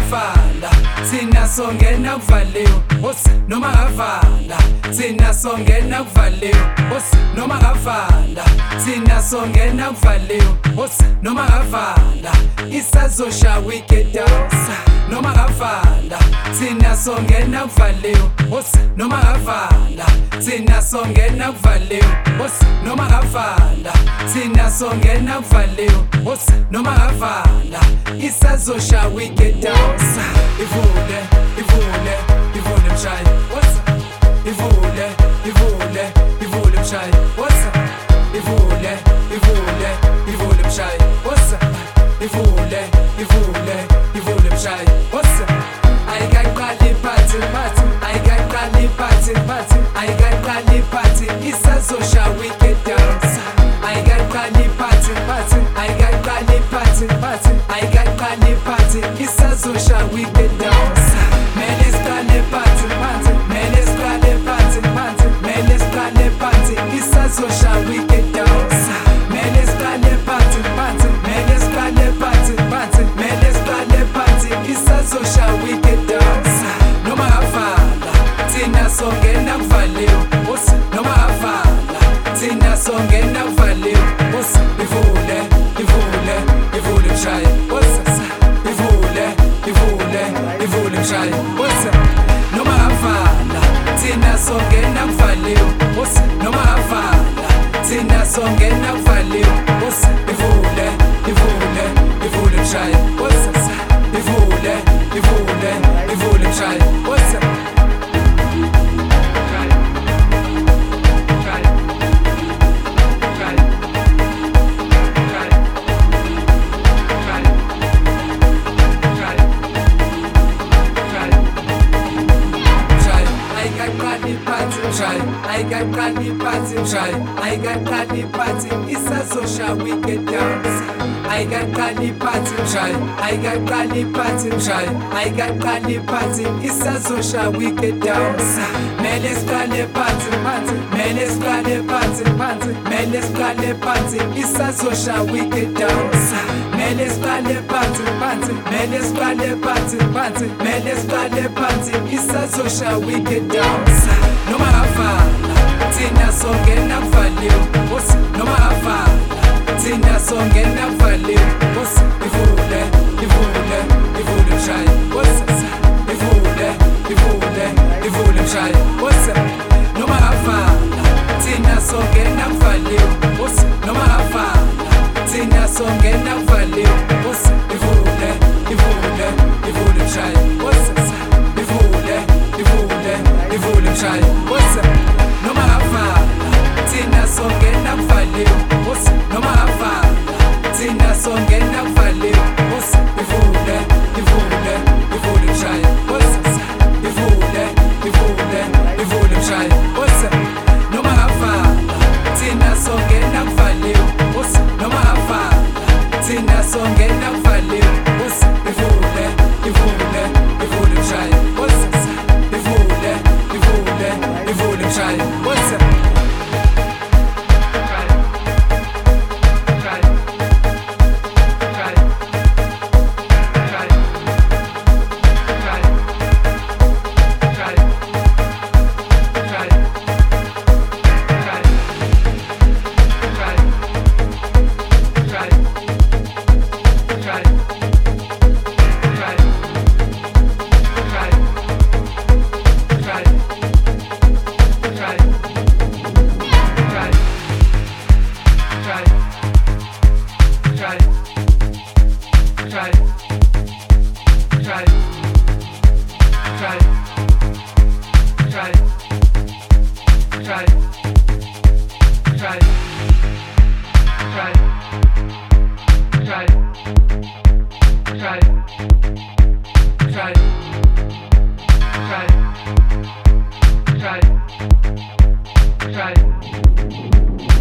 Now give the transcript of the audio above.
avala thina songena kuvaliwe noma avala thina songena kuvaliwe noma avala thina songena kuvaliwe noma avala isazoshawa igedawusa noma avala thina songena kuvaliwe noma avala thina songena kuvaliwe noma avala thina songena kuvaliwe noma avala isazoshawa igedawusa ivule ivule ivule mshayi ivule ivule ivule mshayi ivule ivule ivule mshayi ivule ivule ivule mshayi ayikaqali party ayikaqali party ayikaqali party isazoshawa igedawusa ayikaqali party ayikaqali party ayikaqali party isazoshawa igedawusa mele siqale party mele siqale party mele siqale party isazoshawa igedawusa mele siqale party mele siqale party mele siqale party isazoshawa igedawusa noma avala thina songena kuvaliwe noma avala thina songena kuvaliwe ivule ivule ivule mshayi ivule ivule ivule mshayi noma avala thina songena kuvaliwe noma avala thina songena kuvaliwe ivule ivule ivule mshayi ivule ivule ivule mshayi ayikaqali party isazoshawa igedawusa ayikaqali party ayikaqali party isazoshawa igedawusa mele siqale party mele siqale party mele siqale party isazoshawa igedawusa mele siqale party mele siqale party mele siqale party isazoshawa igedawusa noma avala thina songena kuvaliwe noma avala thina songena kuvaliwe ivule ivule ivule mshayi ivule ivule ivule mshayi noma avala thina songena kuvaliwe noma avala thina songena kuvaliwe ivule ivule ivule mshayi ivule ivule ivule mshayi noma avala thina songena kuvaliwe noma avala thina songena kuvaliwe ivule ivule ivule mshayi ivule ivule ivule mshayi noma avala thina songena kuvaliwe noma avala thina songena kuvaliwe ivule ivule ivule mshayi ivule ivule ivule mshayi Try.